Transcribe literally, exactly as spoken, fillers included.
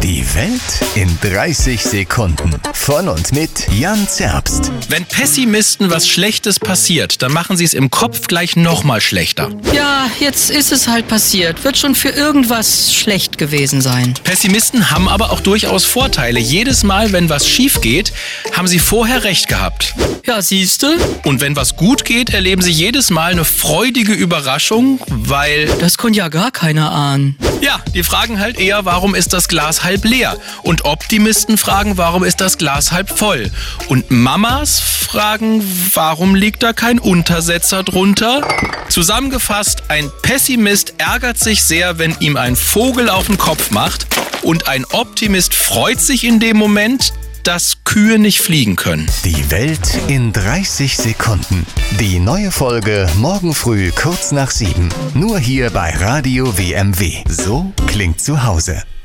Die Welt in dreißig Sekunden. Von und mit Jan Zerbst. Wenn Pessimisten was Schlechtes passiert, dann machen sie es im Kopf gleich nochmal schlechter. Ja, jetzt ist es halt passiert. Wird schon für irgendwas schlecht gewesen sein. Pessimisten haben aber auch durchaus Vorteile. Jedes Mal, wenn was schief geht, haben sie vorher recht gehabt. Ja, siehste? Und wenn was gut geht, erleben sie jedes Mal eine freudige Überraschung, weil... Das konnte ja gar keiner ahnen. Ja, die fragen halt eher, warum ist das Glas halb leer? Und Optimisten fragen, warum ist das Glas halb voll? Und Mamas fragen, warum liegt da kein Untersetzer drunter? Zusammengefasst, ein Pessimist ärgert sich sehr, wenn ihm ein Vogel auf den Kopf macht. Und ein Optimist freut sich in dem Moment, dass Kühe nicht fliegen können. Die Welt in dreißig Sekunden. Die neue Folge morgen früh kurz nach sieben. Nur hier bei Radio W M W. So klingt zu Hause.